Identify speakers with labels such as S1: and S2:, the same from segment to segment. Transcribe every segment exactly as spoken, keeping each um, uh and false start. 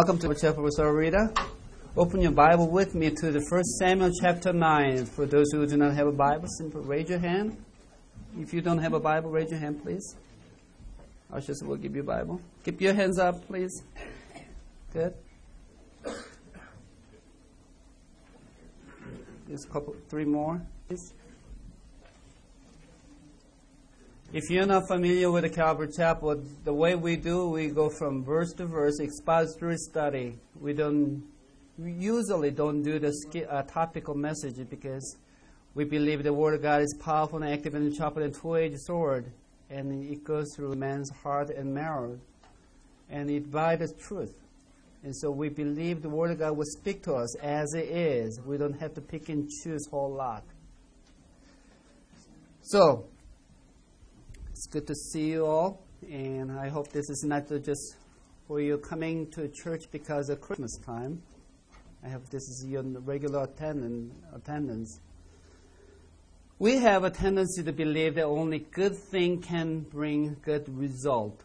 S1: Welcome to Chapel Rita. Open your Bible with me to the First Samuel chapter nine. For those who do not have a Bible, simply raise your hand. If you don't have a Bible, raise your hand, please. Ushers will give you a Bible. Keep your hands up, please. Good. Just a couple, three more, please. If you're not familiar with the Calvary Chapel, the way we do, we go from verse to verse, expository study. We don't, we usually don't do the uh, topical message because we believe the Word of God is powerful and active and sharper than a two-edged sword, and it goes through man's heart and marrow, and it divides truth. And so we believe the Word of God will speak to us as it is. We don't have to pick and choose a whole lot. So, it's good to see you all, and I hope this is not just for you coming to church because of Christmas time. I hope this is your regular attendance. attendance. We have a tendency to believe that only good thing can bring good result.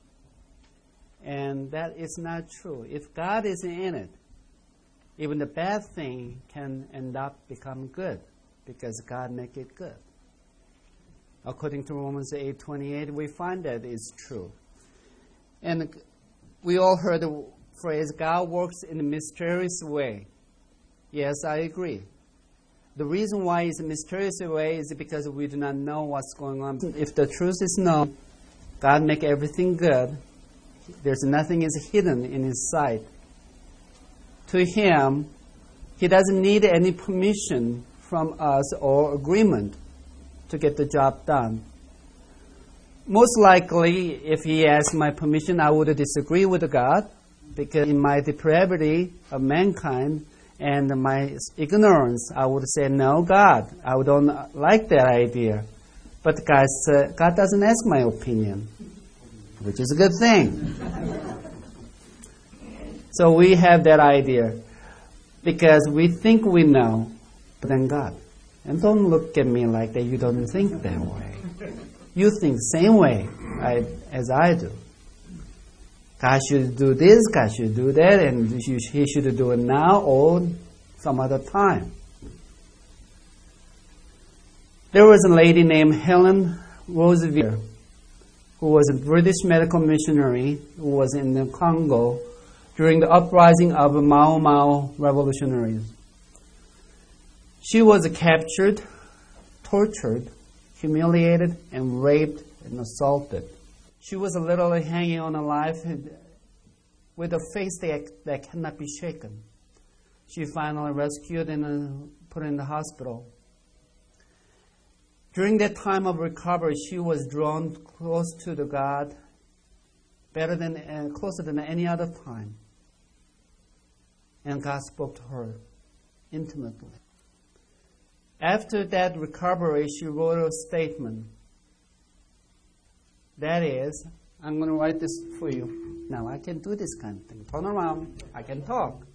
S1: And that is not true. If God is in it, even the bad thing can end up become good because God make it good. According to Romans eight twenty-eight, we find that is true. And we all heard the phrase, God works in a mysterious way. Yes, I agree. The reason why it's a mysterious way is because we do not know what's going on. If the truth is known, God make everything good. There's nothing is hidden in His sight. To Him, He doesn't need any permission from us or agreement to get the job done. Most likely, if He asked my permission, I would disagree with God, because in my depravity of mankind and my ignorance, I would say, no, God, I don't like that idea. But God, uh, God doesn't ask my opinion, which is a good thing. So we have that idea because we think we know, but then God. And don't look at me like that. You don't think that way. You think same way I, as I do. God should do this, God should do that, and He should do it now or some other time. There was a lady named Helen Roosevelt, who was a British medical missionary who was in the Congo during the uprising of the Mau Mau revolutionaries. She was captured, tortured, humiliated, and raped and assaulted. She was literally hanging on a knife with a face that, that cannot be shaken. She finally rescued and uh, put in the hospital. During that time of recovery, she was drawn close to the God, better than uh, closer than any other time. And God spoke to her intimately. After that recovery, she wrote a statement. That is, I'm going to write this for you. Now, I can do this kind of thing. Turn around. I can talk.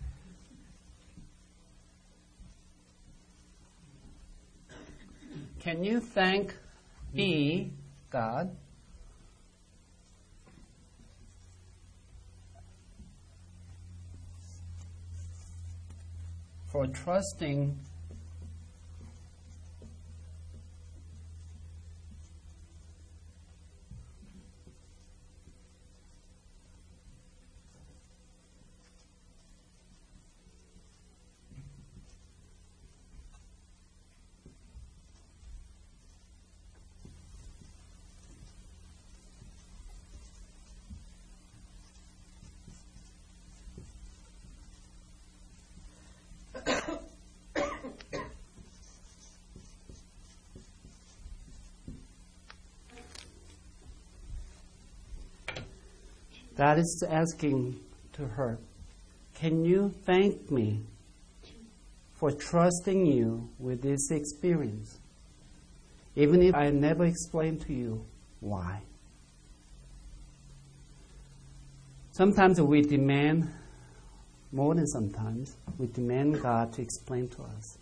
S1: Can you thank me, God, for trusting God is asking to her, can you thank me for trusting you with this experience, even if I never explained to you why? Sometimes we demand, more than sometimes, we demand God to explain to us.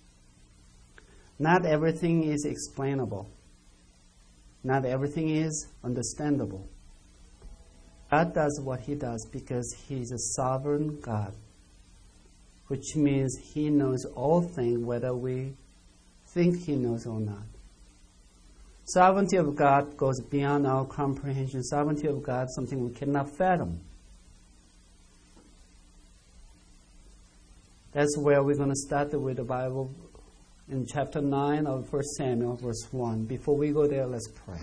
S1: Not everything is explainable. Not everything is understandable. God does what he does because he's a sovereign God, which means he knows all things whether we think he knows or not. Sovereignty of God goes beyond our comprehension. Sovereignty of God is something we cannot fathom. That's where we're going to start with the Bible in chapter nine of First Samuel, verse one. Before we go there, let's pray.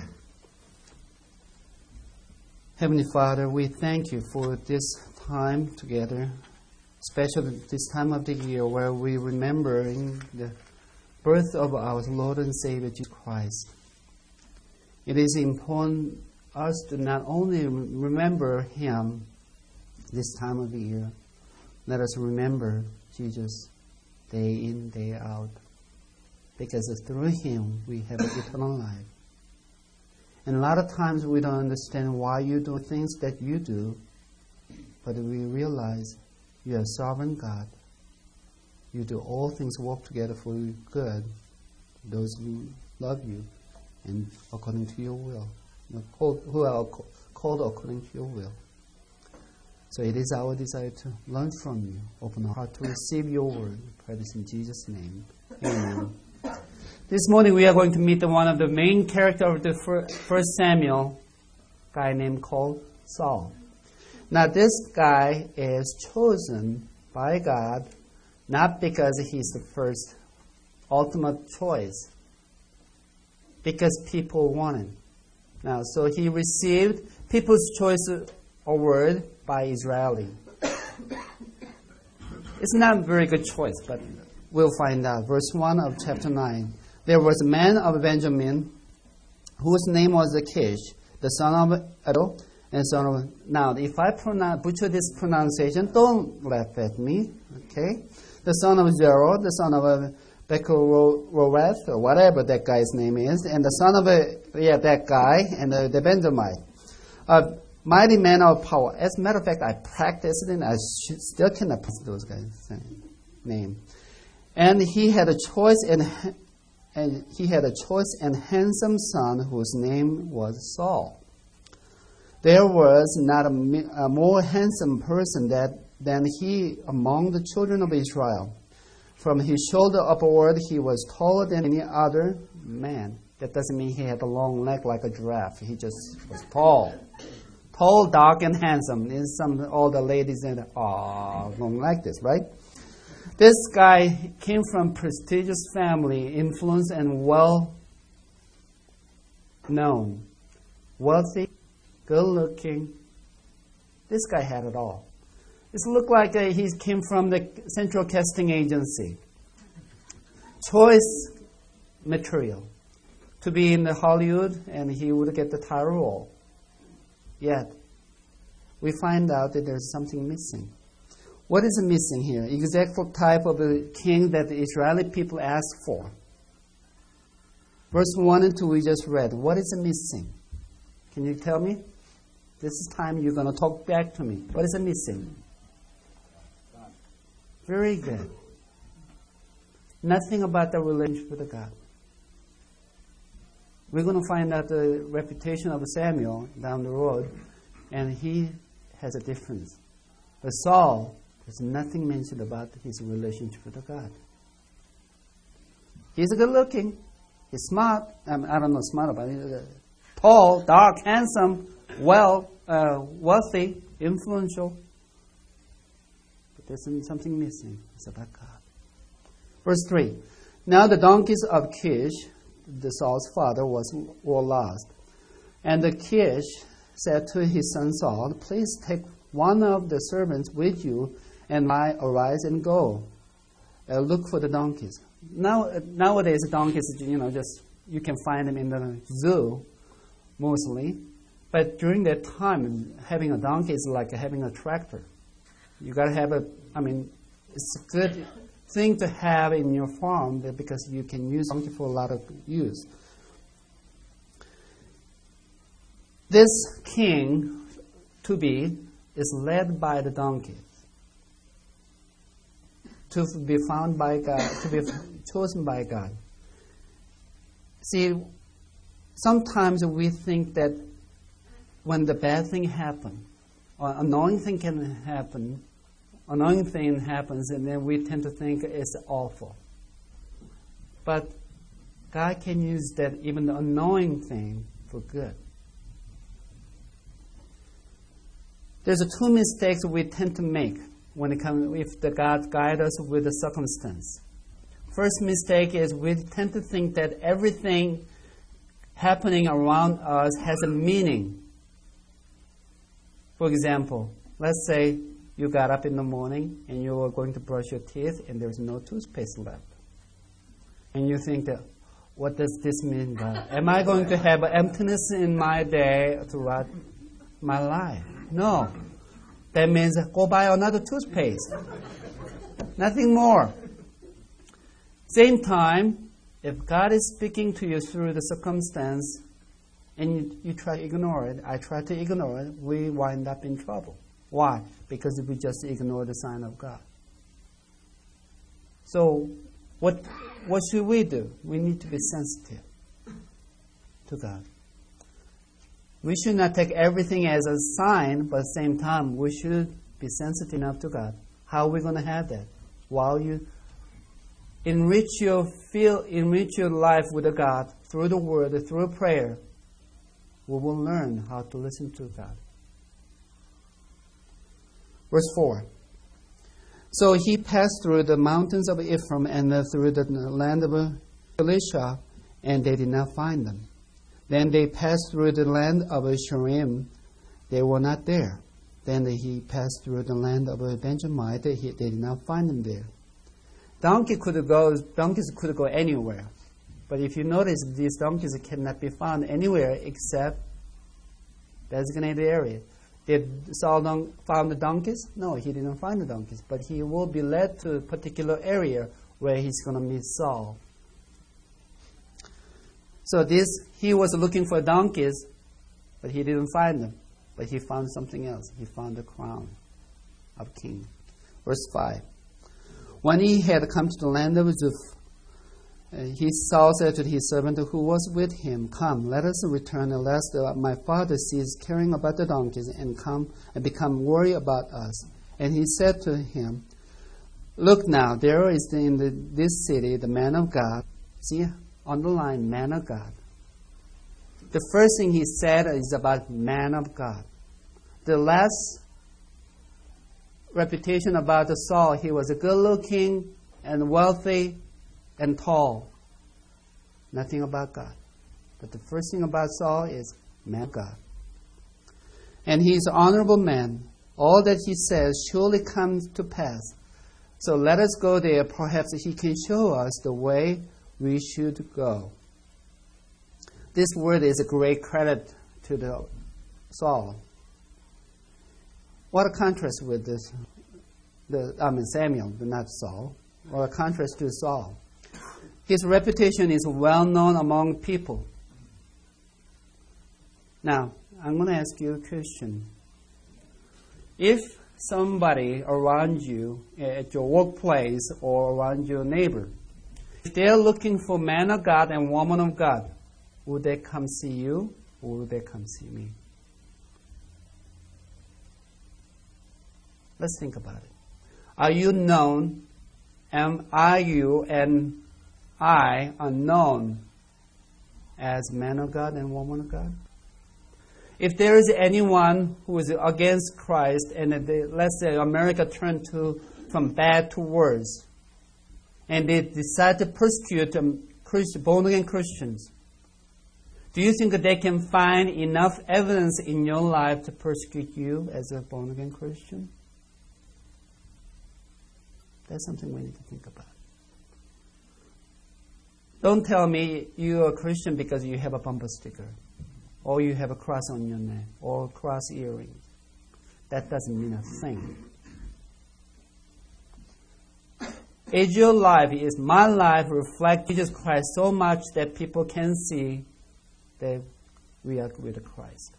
S1: Heavenly Father, we thank you for this time together, especially this time of the year where we remembering the birth of our Lord and Savior Jesus Christ. It is important us to not only remember Him this time of the year, let us remember Jesus day in, day out, because through Him we have eternal life. And a lot of times we don't understand why you do things that you do, but we realize you are sovereign God. You do all things work together for good, those who love you, and according to your will, who are called according to your will. So it is our desire to learn from you, open our heart to receive your word. We pray this in Jesus' name. Amen. This morning we are going to meet the one of the main character of the First Samuel, a guy named called Saul. Now this guy is chosen by God not because he's the first ultimate choice, because people want him. Now, so he received people's choice award by Israeli. It's not a very good choice, but we'll find out. Verse one of chapter nine. There was a man of Benjamin whose name was Kish, the son of Edo, and son of... Now, if I pronounce, butcher this pronunciation, don't laugh at me, okay? The son of Zerah, the son of Bechorath, or whatever that guy's name is, and the son of, a, yeah, that guy, and the, the Benjamite. A mighty man of power. As a matter of fact, I practiced it, and I should, still cannot pronounce those guys' name. And he had a choice and... And he had a choice and handsome son whose name was Saul. There was not a, a more handsome person that, than he among the children of Israel. From his shoulder upward, he was taller than any other man. That doesn't mean he had a long leg like a giraffe. He just was tall. Tall, dark, and handsome. And some all the ladies said, "Oh, don't like this, right?" This guy came from prestigious family, influence and well known, wealthy, good looking. This guy had it all. This looked like uh, he came from the Central Casting Agency. Choice material to be in the Hollywood, and he would get the title role. Yet, we find out that there's something missing. What is missing here? Exact type of a king that the Israeli people asked for. Verse one and two we just read. What is missing? Can you tell me? This is time you're going to talk back to me. What is missing? Very good. Nothing about the relationship with God. We're going to find out the reputation of Samuel down the road, and he has a difference. But Saul, there's nothing mentioned about his relationship with God. He's good looking. He's smart. I, mean, I don't know smart about it. Tall, dark, handsome, well, uh, wealthy, influential. But there's something missing. It's about God. Verse three. Now the donkeys of Kish, the Saul's father, was were lost. And the Kish said to his son Saul, "Please take one of the servants with you, and I arise and go. Uh, look for the donkeys." Now, uh, nowadays, donkeys, you know, just you can find them in the zoo, mostly. But during that time, having a donkey is like having a tractor. You got to have a. I mean, it's a good thing to have in your farm because you can use donkey for a lot of use. This king to be is led by the donkeys. To be found by God, to be chosen by God. See, sometimes we think that when the bad thing happens, uh, annoying thing can happen, annoying thing happens, and then we tend to think it's awful. But God can use that, even the annoying thing, for good. There's two mistakes we tend to make when it comes, if the God guides us with the circumstance. First mistake is we tend to think that everything happening around us has a meaning. For example, let's say you got up in the morning and you were going to brush your teeth and there's no toothpaste left. And you think that, what does this mean, God? Am I going to have an emptiness in my day throughout my life? No. That means go buy another toothpaste. Nothing more. Same time, if God is speaking to you through the circumstance and you, you try to ignore it, I try to ignore it, we wind up in trouble. Why? Because we just ignore the sign of God. So, what what should we do? We need to be sensitive to God. We should not take everything as a sign, but at the same time, we should be sensitive enough to God. How are we going to have that? While you enrich your feel, enrich your life with God through the Word, through prayer, we will learn how to listen to God. Verse four. So he passed through the mountains of Ephraim and through the land of Elisha, and they did not find them. Then they passed through the land of Sharim. They were not there. Then he passed through the land of Benjamite. They did not find them there. Donkey could go, donkeys could go anywhere. But if you notice, these donkeys cannot be found anywhere except designated area. Did Saul don- found the donkeys? No, he didn't find the donkeys. But he will be led to a particular area where he's going to meet Saul. So this, he was looking for donkeys, but he didn't find them. But he found something else. He found the crown of king. Verse five. When he had come to the land of Zuph, uh, he Saul said to his servant who was with him, "Come, let us return, lest uh, my father sees caring about the donkeys and come and become worried about us." And he said to him, "Look now, there is in the, this city the man of God." See, underline man of God. The first thing he said is about man of God. The last reputation about the Saul, he was a good-looking and wealthy and tall. Nothing about God. But the first thing about Saul is man of God. And he's an honorable man. All that he says surely comes to pass. So let us go there. Perhaps he can show us the way we should go. This word is a great credit to the Saul. What a contrast with this, the, I mean Samuel, but not Saul. What a contrast to Saul. His reputation is well known among people. Now, I'm going to ask you a question. If somebody around you at your workplace or around your neighbor, if they're looking for man of God and woman of God, would they come see you or would they come see me? Let's think about it. Are you known? Am are you and I are known as man of God and woman of God? If there is anyone who is against Christ, and they, let's say America turned to from bad to worse, and they decide to persecute um, Christ, born-again Christians, do you think that they can find enough evidence in your life to persecute you as a born-again Christian? That's something we need to think about. Don't tell me you're a Christian because you have a bumper sticker, or you have a cross on your neck, or cross earrings. That doesn't mean a thing. Is your life, is my life reflect Jesus Christ so much that people can see that we are with Christ?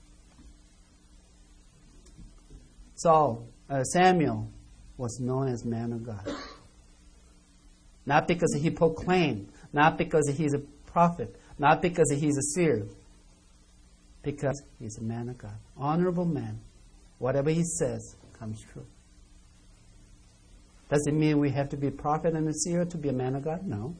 S1: Saul, uh, Samuel was known as man of God. Not because he proclaimed, not because he's a prophet, not because he's a seer, because he's a man of God. Honorable man, whatever he says comes true. Does it mean we have to be a prophet and a seer to be a man of God? No.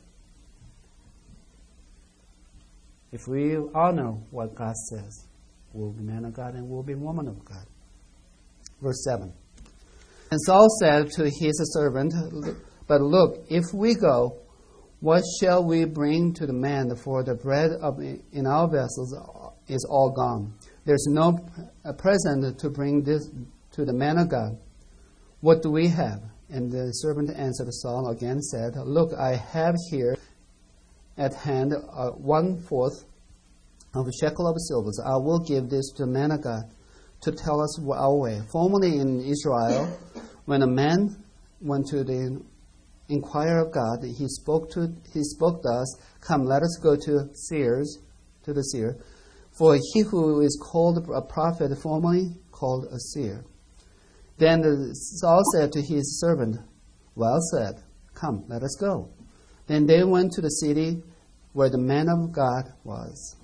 S1: If we honor what God says, we'll be man of God and we'll be woman of God. Verse seven. And Saul said to his servant, but look, if we go, what shall we bring to the man? For the bread of, in our vessels is all gone. There's no present to bring this to the man of God. What do we have? And the servant answered Saul again, said, look, I have here at hand uh, one-fourth of a shekel of silver. I will give this to the man of God to tell us our way. Formerly in Israel, when a man went to the inquire of God, he spoke to he spoke to us, come, let us go to seers, to the seer. For he who is called a prophet, formerly called a seer. Then Saul said to his servant, well said, come, let us go. Then they went to the city where the man of God was.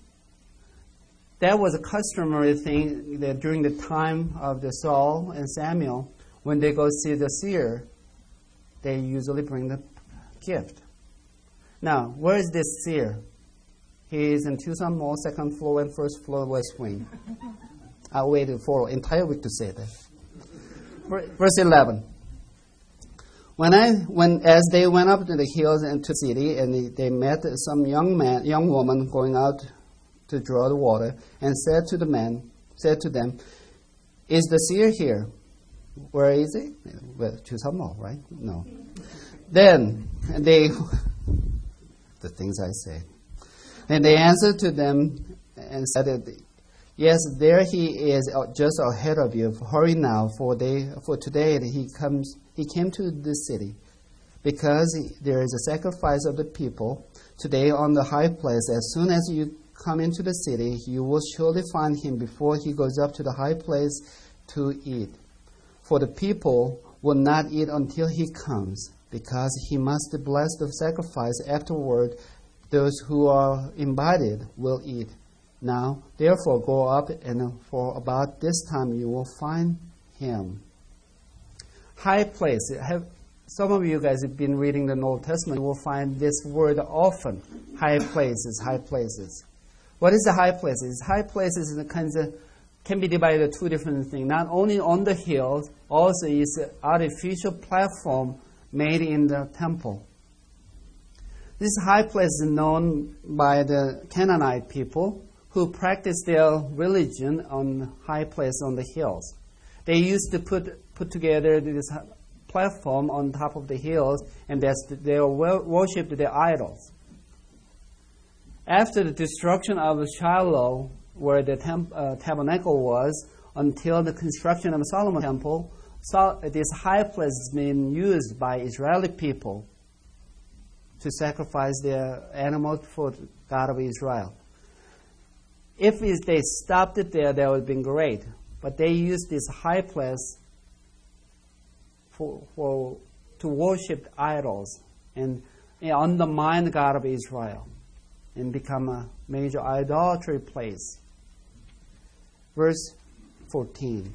S1: That was a customary thing that during the time of the Saul and Samuel, when they go see the seer, they usually bring the gift. Now, where is this seer? He is in Tucson Mall, second floor and first floor west wing. I waited for an entire week to say that. Verse eleven. When I, when as they went up to the hills and to the city, and they, they met some young man, young woman going out to draw the water, and said to the men, said to them, "Is the seer here?" Where is he? Well, Tucson Mall, right? No. Then they, the things I say. And they answered to them and said, "Yes, there he is, just ahead of you. Hurry now, for they, for today he comes. He came to this city, because there is a sacrifice of the people today on the high place. As soon as you come into the city, you will surely find him before he goes up to the high place to eat. For the people will not eat until he comes, because he must bless the sacrifice. Afterward, those who are invited will eat. Now, therefore, go up, and for about this time you will find him." High place. Have, some of you guys have been reading the Old Testament. You will find this word often. High places, high places. What is the high places? High places is kinds of, can be divided into two different things. Not only on the hills, also is an artificial platform made in the temple. This high place is known by the Canaanite people who practiced their religion on high place on the hills. They used to put put together this platform on top of the hills, and that's they worshipped their idols. After the destruction of Shiloh, where the temp, uh, tabernacle was, until the construction of the Solomon temple, so this high place has been used by Israeli people to sacrifice their animals for the God of Israel. If they stopped it there, that would have been great. But they used this high place for, for to worship idols and, and undermine the God of Israel and become a major idolatry place. Verse fourteen.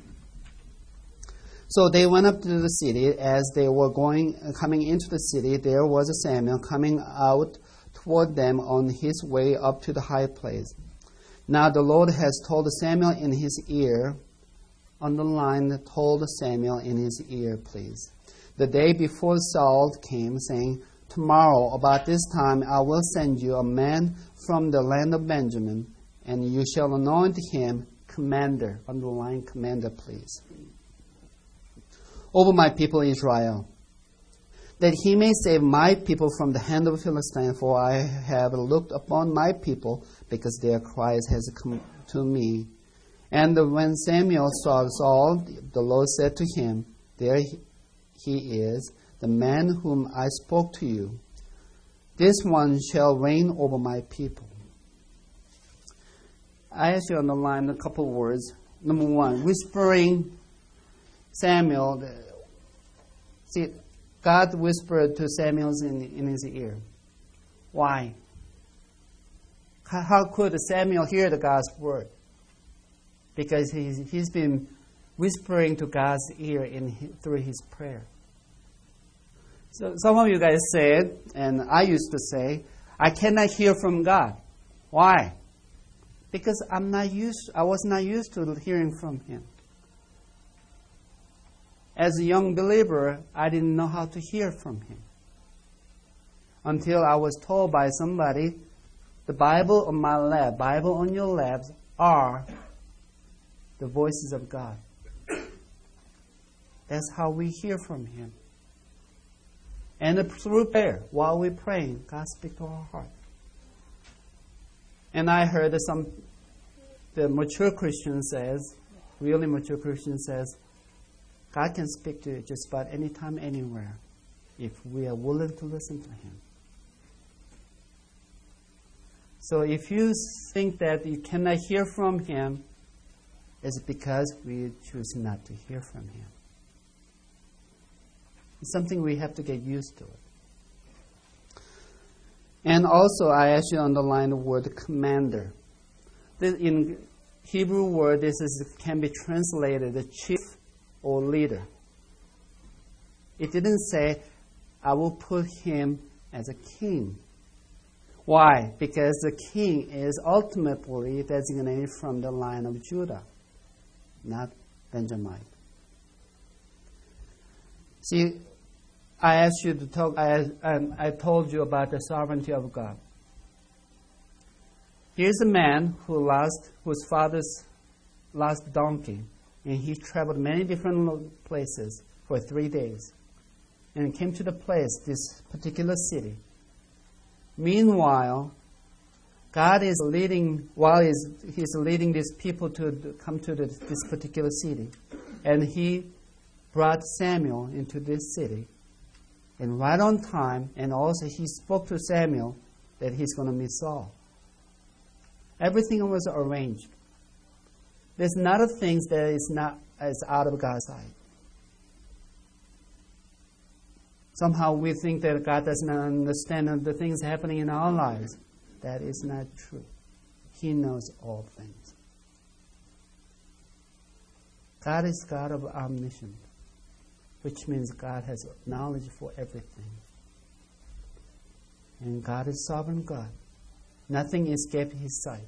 S1: So they went up to the city. As they were going, coming into the city, there was a Samuel coming out toward them on his way up to the high place. Now the Lord has told Samuel in his ear. Underline, told Samuel in his ear, please. The day before Saul came, saying, "Tomorrow, about this time, I will send you a man from the land of Benjamin, and you shall anoint him commander." Underline, commander, please. "Over my people Israel, that he may save my people from the hand of the Philistines, for I have looked upon my people, because their cries has come to me." And when Samuel saw Saul, the Lord said to him, "There he is, the man whom I spoke to you. This one shall reign over my people." I actually underlined a couple of words. Number one, whispering Samuel. See, God whispered to Samuel in, in his ear. Why? How could Samuel hear the God's word? Because he's, he's been whispering to God's ear in his, through his prayer. So some of you guys said, and I used to say, I cannot hear from God. Why? Because I'm not used. I was not used to hearing from Him. As a young believer, I didn't know how to hear from Him until I was told by somebody, the Bible on my lap, Bible on your laps are the voices of God. That's how we hear from Him. And through prayer, while we're praying, God speaks to our heart. And I heard that some, the mature Christian says, really mature Christian says, God can speak to you just about any time, anywhere, if we are willing to listen to Him. So if you think that you cannot hear from Him, it's because we choose not to hear from Him. It's something we have to get used to it. And also, I actually underline the word commander. This, in Hebrew word, this is, can be translated the chief or leader. It didn't say, I will put him as a king. Why? Because the king is ultimately designated from the line of Judah, not Benjamin. See, I asked you to talk, I, um, I told you about the sovereignty of God. Here's a man who lost, whose father's lost donkey, and he traveled many different places for three days, and came to the place, this particular city. Meanwhile, God is leading, while he's, he's leading these people to come to the, this particular city, and He brought Samuel into this city. And right on time, and also He spoke to Samuel that he's going to meet Saul. Everything was arranged. There's not a thing that is not is out of God's sight. Somehow we think that God does not understand the things happening in our lives. That is not true. He knows all things. God is God of omniscience, which means God has knowledge for everything. And God is sovereign God. Nothing escapes His sight.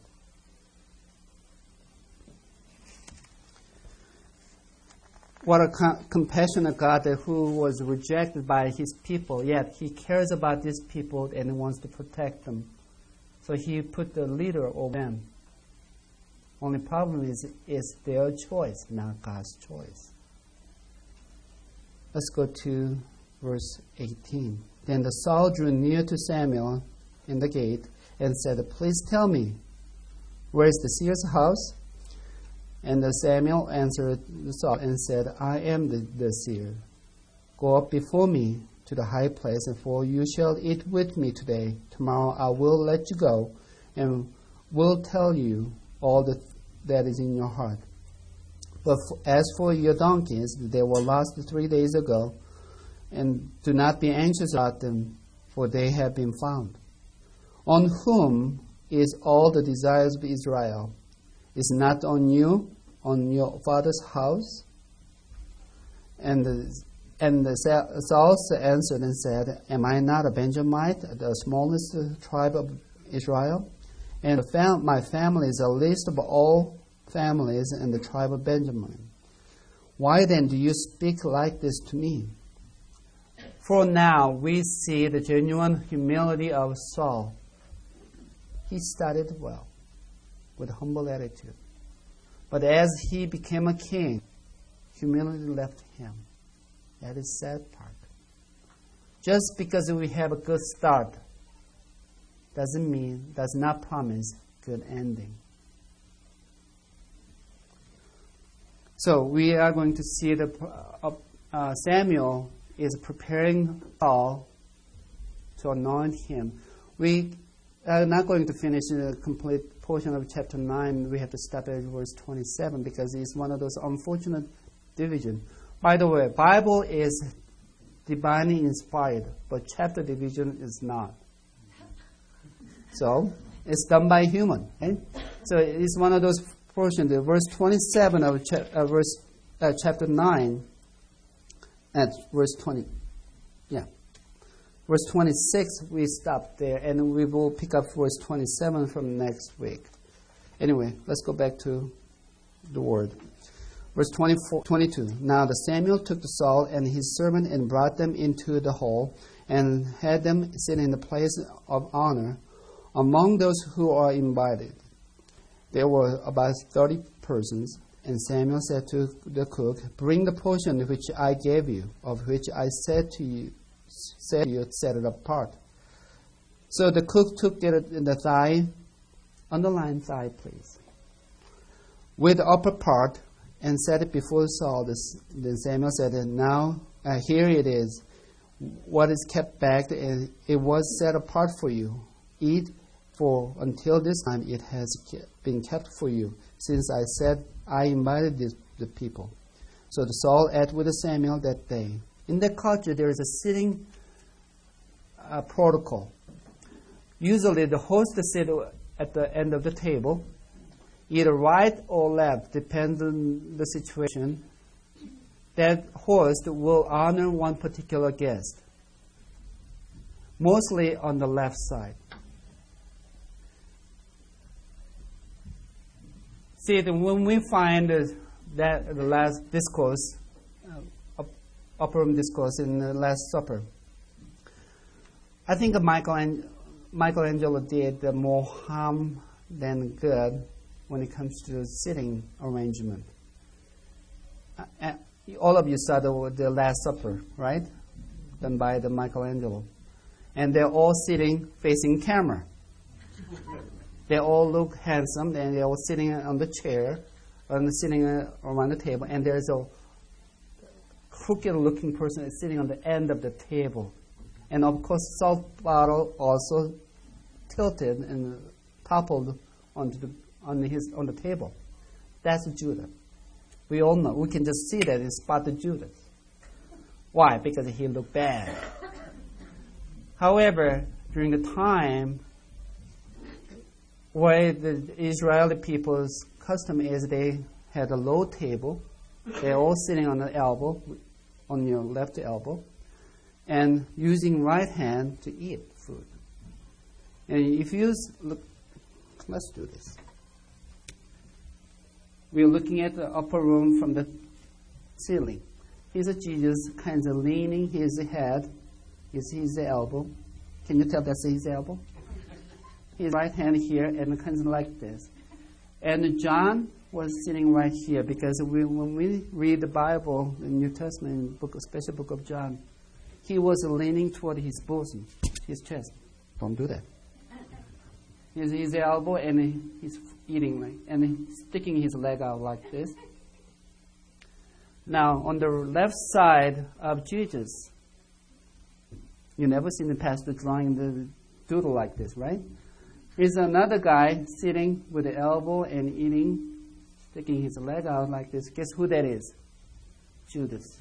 S1: What a com- compassionate God that who was rejected by His people, yet He cares about these people and wants to protect them. So He put the leader over them. Only problem is, it's their choice, not God's choice. Let's go to verse eighteen. Then the Saul drew near to Samuel in the gate and said, Please tell me, where is the seer's house? And the Samuel answered Saul and said, I am the, the seer. Go up before me to the high place, and for you shall eat with me today. Tomorrow I will let you go, and will tell you all the, that is in your heart. But f- as for your donkeys, they were lost three days ago, and do not be anxious about them, for they have been found. On whom is all the desires of Israel? Is not on you, on your father's house? And the, and the Saul answered and said, Am I not a Benjamite, the smallest tribe of Israel? And the fam- my family is the least of all families in the tribe of Benjamin. Why then do you speak like this to me? For now we see the genuine humility of Saul. He started well, with humble attitude. But as he became a king, humility left him. That is the sad part. Just because we have a good start doesn't mean, does not promise good ending. So we are going to see the uh, uh, Samuel is preparing Saul to anoint him. We are not going to finish the complete portion of chapter nine. We have to stop at verse twenty-seven because it's one of those unfortunate divisions. By the way, Bible is divinely inspired, but chapter division is not. So it's done by human. Right? So it's one of those portions. The verse twenty-seven of cha- uh, verse uh, chapter nine, at verse twenty. Yeah. Verse twenty-six, we stop there, and we will pick up verse twenty-seven from next week. Anyway, let's go back to the word. Verse twenty-four, twenty-two. Now the Samuel took the Saul and his servant and brought them into the hall and had them sit in the place of honor among those who are invited. There were about thirty persons, and Samuel said to the cook, "Bring the portion which I gave you, of which I said to you, said you set it apart." So the cook took it in the thigh, underline thigh, please, with the upper part, and set it before Saul. Then Samuel said, "Now uh, here it is, what is kept back, and it was set apart for you. Eat, for until this time it has been kept for you, since I said I invited this, the people." So the Saul ate with Samuel that day. In that culture, there is a sitting uh, protocol. Usually, the host sits at the end of the table, either right or left, depends on the situation. That host will honor one particular guest, mostly on the left side. See, when we find that the last discourse, uh, upper room discourse in the Last Supper, I think Michael Michelangelo did more harm than good when it comes to sitting arrangement. Uh, all of you saw the, the Last Supper, right? Done by the Michelangelo. And they're all sitting facing camera. They all look handsome, and they're all sitting on the chair, and sitting around the table, and there's a crooked-looking person sitting on the end of the table. And of course, salt bottle also tilted and toppled onto the on his on the table. That's Judas. We all know. We can just see that and spot the Judas. Why? Because he looked bad. However, during the time where the Israeli people's custom is, they had a low table. They're all sitting on the elbow, on your left elbow, and using right hand to eat food. And if you look, let's do this. We're looking at the upper room from the ceiling. Here's a Jesus kind of leaning his head. Here's his elbow. Can you tell that's his elbow? His right hand here and kind of like this. And John was sitting right here because we, when we read the Bible, the New Testament, book, special book of John, he was leaning toward his bosom, his chest. Don't do that. Here's his elbow and he's eating, like, and he's sticking his leg out like this. Now, on the left side of Jesus, you never seen the pastor drawing the doodle like this, right? Here's another guy sitting with the elbow and eating, sticking his leg out like this. Guess who that is? Judas.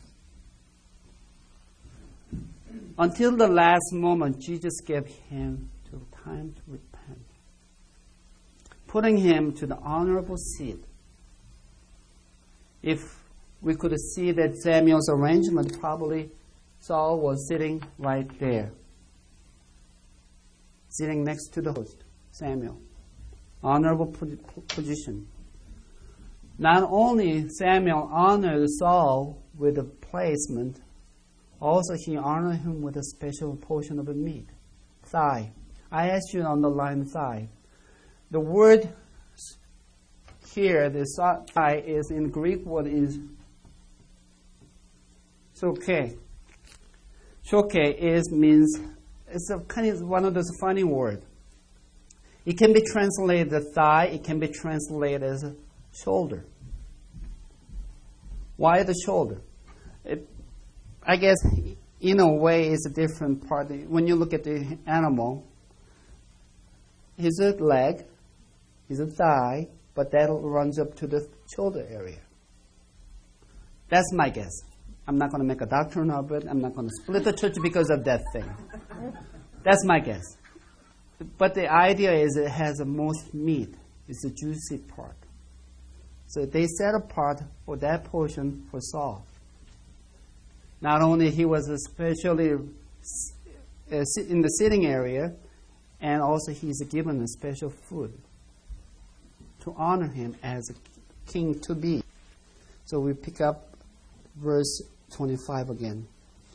S1: Until the last moment, Jesus gave him time to repent, putting him to the honorable seat. If we could see that Samuel's arrangement, probably Saul was sitting right there, sitting next to the host, Samuel. Honorable position. Not only Samuel honored Saul with a placement, also he honored him with a special portion of the meat, thigh. I asked you to underline thigh. The word here, the thigh, is in Greek word is shoke. Shoke is means it's a kind of one of those funny words. It can be translated as thigh. It can be translated as a shoulder. Why the shoulder? It, I guess in a way it's a different part. When you look at the animal, here's a leg, here's a thigh, but that runs up to the shoulder area. That's my guess. I'm not going to make a doctrine of it. I'm not going to split the church because of that thing. That's my guess. But the idea is it has the most meat. It's the juicy part. So they set apart for that portion for Saul. Not only he was especially in the sitting area, and also he's given a special food to honor him as a king to be. So we pick up verse twenty-five again.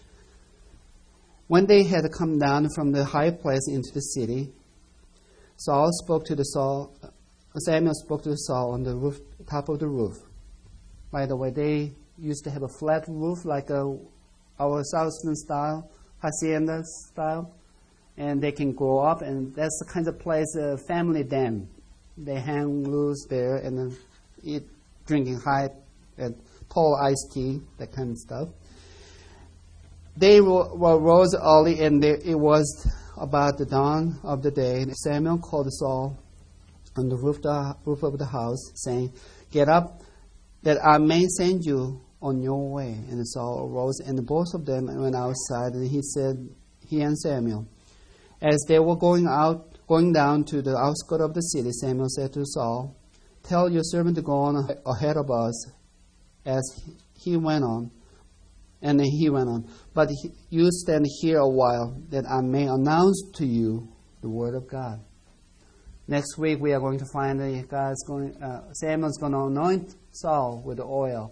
S1: When they had come down from the high place into the city, Saul spoke to the Saul. Samuel spoke to Saul on the roof, top of the roof. By the way, they used to have a flat roof like a, our Southern style, hacienda style, and they can go up, and that's the kind of place a family den. They hang loose there and then eat, drinking high and tall iced tea, that kind of stuff. They ro- ro- rose early, and they, it was about the dawn of the day. And Samuel called Saul on the roof, the roof of the house, saying, "Get up, that I may send you on your way." And Saul arose, and both of them went outside. And he said, he and Samuel, as they were going out, going down to the outskirts of the city, Samuel said to Saul, "Tell your servant to go on ahead of us." As he went on, and then he went on, "But he, you stand here a while, that I may announce to you the word of God." Next week we are going to find that God's going, uh, Samuel's going to anoint Saul with the oil.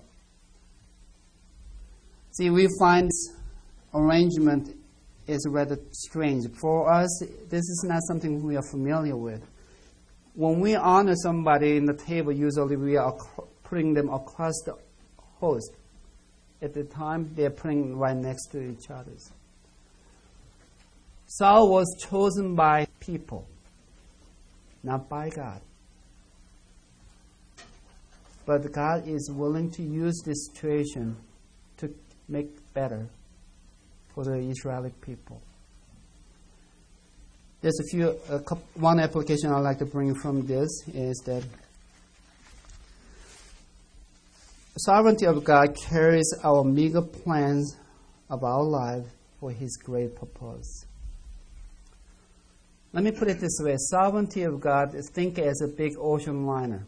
S1: See, we find this arrangement is rather strange. For us, this is not something we are familiar with. When we honor somebody in the table, usually we are putting them across the host. At the time, they're putting right next to each other. Saul was chosen by people, not by God. But God is willing to use this situation to make better for the Israeli people. There's a few, a couple, one application I'd like to bring from this is that the sovereignty of God carries our meager plans of our life for His great purpose. Let me put it this way. Sovereignty of God, think as a big ocean liner.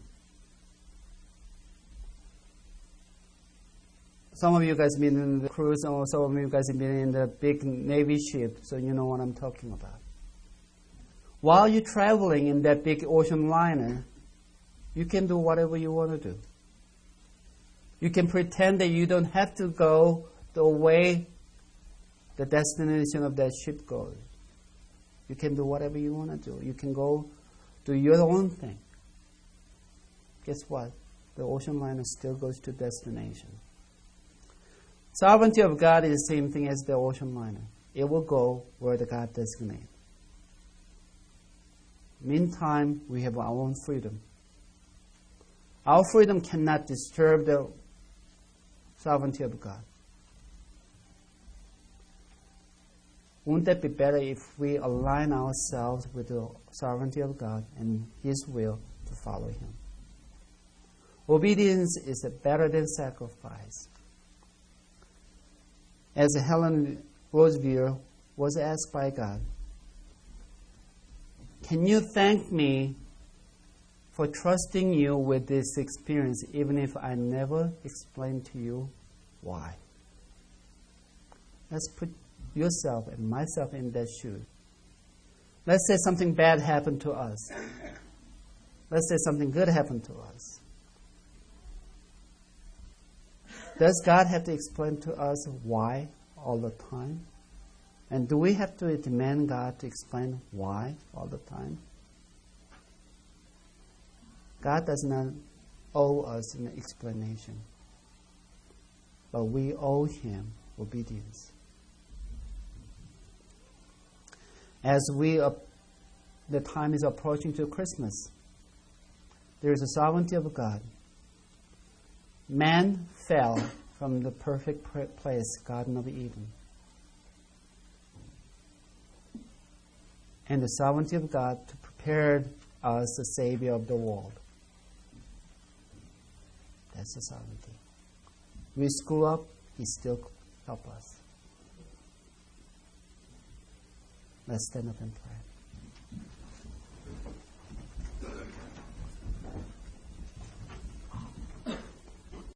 S1: Some of you guys have been in the cruise, or some of you guys have been in the big Navy ship, so you know what I'm talking about. While you're traveling in that big ocean liner, you can do whatever you want to do. You can pretend that you don't have to go the way the destination of that ship goes. You can do whatever you want to do. You can go do your own thing. Guess what? The ocean liner still goes to destination. Sovereignty of God is the same thing as the ocean liner. It will go where the God designates. Meantime, we have our own freedom. Our freedom cannot disturb the sovereignty of God. Wouldn't that be better if we align ourselves with the sovereignty of God and His will to follow Him? Obedience is better than sacrifice. As Helen Roseveare was asked by God, "Can you thank me for trusting you with this experience, even if I never explain to you why?" Let's put yourself and myself in that shoe. Let's say something bad happened to us. Let's say something good happened to us. Does God have to explain to us why all the time? And do we have to demand God to explain why all the time? God does not owe us an explanation, but we owe Him obedience. As we, uh, the time is approaching to Christmas, there is a sovereignty of God. Man fell from the perfect place, Garden of Eden. And the sovereignty of God to prepare us the Savior of the world. That's the sovereignty. We screw up, He still helps us. Let's stand up and pray.